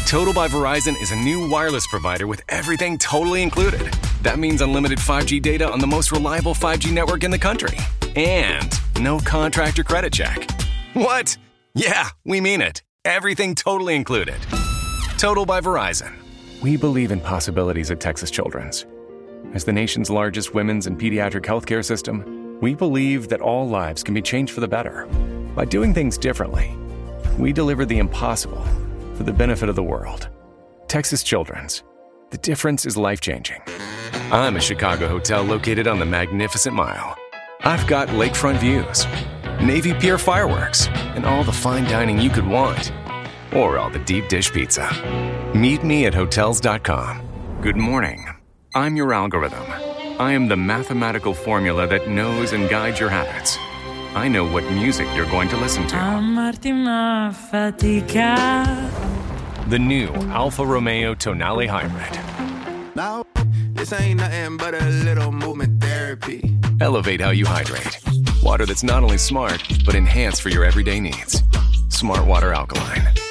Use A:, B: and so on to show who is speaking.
A: Total by Verizon is a new wireless provider with everything totally included. That means unlimited 5G data on the most reliable 5G network in the country. And no contract or credit check. What? Yeah, we mean it. Everything totally included. Total by Verizon. We believe in possibilities at Texas Children's. As the nation's largest women's and pediatric healthcare system, we believe that all lives can be changed for the better. By doing things differently, we deliver the impossible for the benefit of the world. Texas Children's. The difference is life-changing. I'm a Chicago hotel located on the Magnificent Mile. I've got lakefront views, Navy Pier fireworks, and all the fine dining you could want. Or all the deep dish pizza. Meet me at Hotels.com. Good morning. I'm your algorithm. I am the mathematical formula that knows and guides your habits. I know what music you're going to listen to. The new Alfa Romeo Tonale Hybrid.
B: Now, this ain't nothing but a little movement therapy.
A: Elevate how you hydrate. Water that's not only smart, but enhanced for your everyday needs. Smart Water Alkaline.